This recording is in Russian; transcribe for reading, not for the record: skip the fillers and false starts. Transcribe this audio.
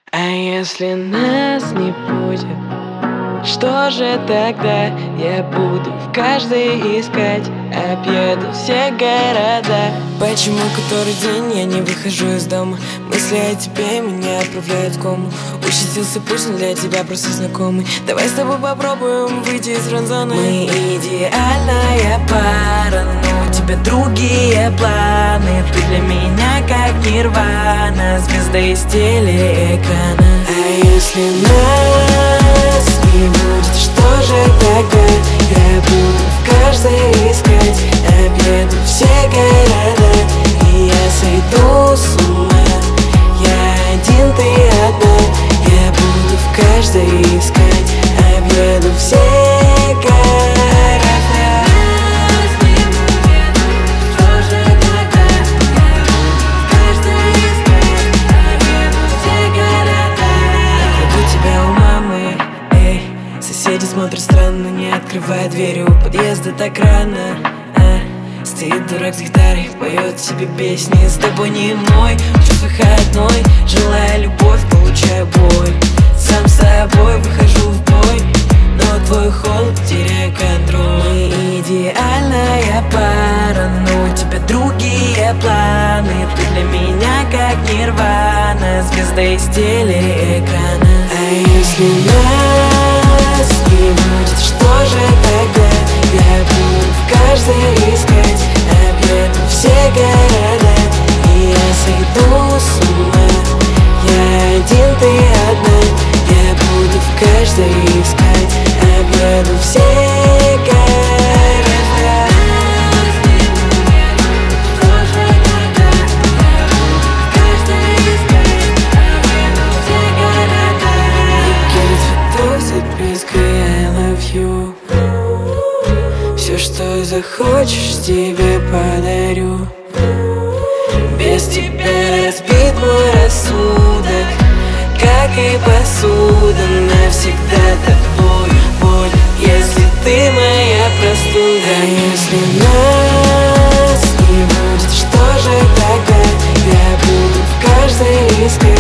А если нас не будет, что же тогда? Я буду в каждой искать, объеду все города. Почему который день я не выхожу из дома? Мысли о тебе меня отправляют в кому. Участился пульс, но для тебя просто знакомый. Давай с тобой попробуем выйти из френдзоны. Мы идеальная пара, но у тебя другие планы. Ты для меня как нирвана, звезда из телеэкрана. А если нас не будет, что же тогда? Я буду в каждой искать, объеду все города, и я сойду с ума. Я один, ты одна. Я буду в каждой искать, объеду все города. Что же тогда? Я буду в каждой искать, объеду все города. Найду тебя у мамы, эй. Соседи смотрят странно, не открывая двери у подъезда так рано. Стоит дурак с гитарой, поет тебе песни. С тобой не мой, учусь выходной. Желая любовь, получаю боль. Сам с собой выхожу в бой, но твой холод теряю контроль. Мы идеальная пара, но у тебя другие планы. Ты для меня как нирвана, звезда из телеэкрана. А если нас не будет, что же тогда? Я буду в каждой искать, объеду все города, и я сойду с ума. Я один, ты одна. Я буду в каждой искать, объеду все города. Что же тогда? Я буду в каждой искать, объеду все города. Букет цветов с запиской I love you. Все, что захочешь, тебе подарю. Без тебя разбит мой рассудок, как и посуда, навсегда тобой боль, если ты моя простуда. А если нас не будет, что же тогда? Я буду в каждой искать,